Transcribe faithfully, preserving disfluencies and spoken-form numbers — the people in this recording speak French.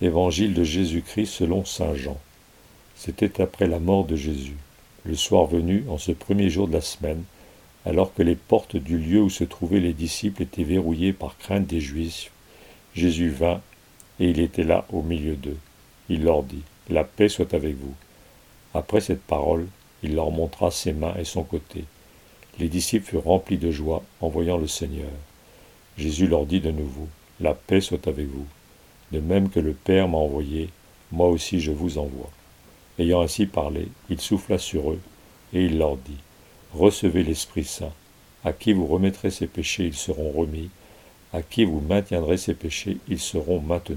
Évangile de Jésus-Christ selon saint Jean. C'était après la mort de Jésus, le soir venu, en ce premier jour de la semaine, alors que les portes du lieu où se trouvaient les disciples étaient verrouillées par crainte des Juifs. Jésus vint, et il était là au milieu d'eux. Il leur dit, « La paix soit avec vous. » Après cette parole, il leur montra ses mains et son côté. Les disciples furent remplis de joie en voyant le Seigneur. Jésus leur dit de nouveau, « La paix soit avec vous. De même que le Père m'a envoyé, moi aussi je vous envoie. » Ayant ainsi parlé, il souffla sur eux, et il leur dit, « Recevez l'Esprit Saint. À qui vous remettrez ses péchés, ils seront remis. À qui vous maintiendrez ses péchés, ils seront maintenus. »